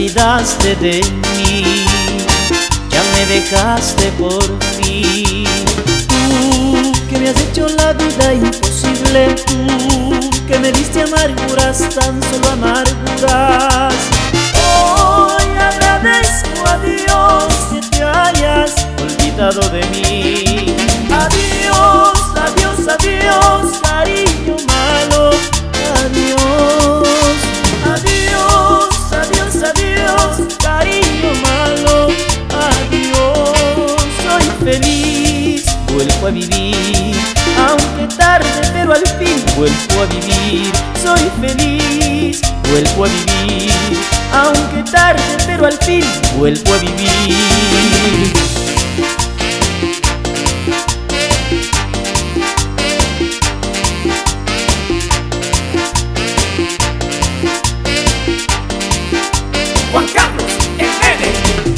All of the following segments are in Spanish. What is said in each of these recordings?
olvidaste de mí, ya me dejaste por fin. Tú que me has hecho la vida imposible, tú que me diste amarguras, tan solo amarguras. Hoy agradezco a Dios que te hayas olvidado de mí. Adiós, adiós, adiós, cariño malo. Adiós, adiós, adiós, adiós, cariño malo. Adiós, soy feliz, vuelvo a vivir, aunque tarde pero al fin vuelvo a vivir. Soy feliz, vuelvo a vivir, aunque tarde pero al fin vuelvo a vivir. Juan Carlos, el nene.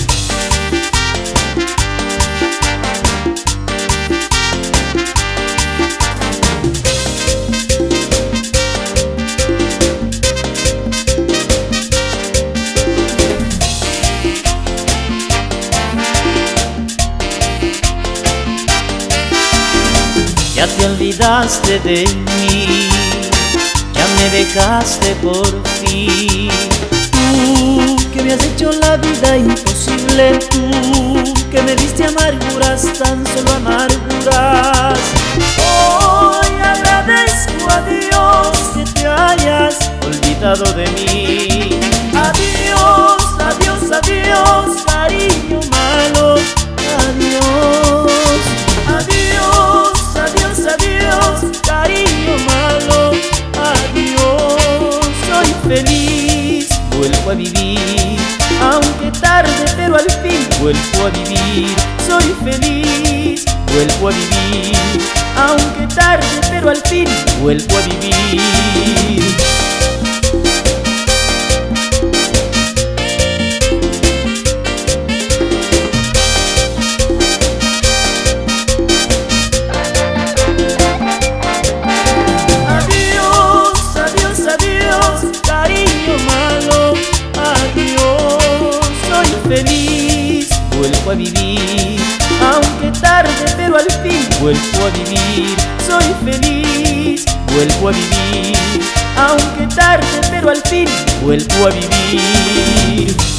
Ya te olvidaste de mí, ya me dejaste por fin. Tú que me has hecho la vida imposible, tú que me diste amarguras, tan solo amarguras. Hoy agradezco a Dios que te hayas olvidado de mí. Adiós, adiós, adiós, cariño malo. Adiós, adiós, adiós, adiós, cariño malo. Adiós, soy feliz, vuelvo a vivir, aunque tarde pero al fin vuelvo a vivir. Soy feliz, vuelvo a vivir, aunque tarde pero al fin vuelvo a vivir. Feliz, vuelvo a vivir, aunque tarde pero al fin vuelvo a vivir. Soy feliz, vuelvo a vivir, aunque tarde pero al fin vuelvo a vivir.